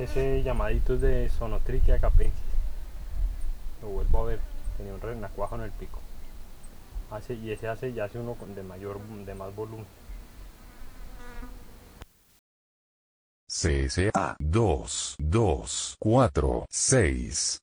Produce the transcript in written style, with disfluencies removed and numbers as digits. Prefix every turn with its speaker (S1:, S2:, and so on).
S1: Ese llamadito es de Sonotrichia capensis. Lo vuelvo a ver. Tenía un renacuajo en el pico. Y ese hace, ya hace uno de más volumen.
S2: CSA 224 6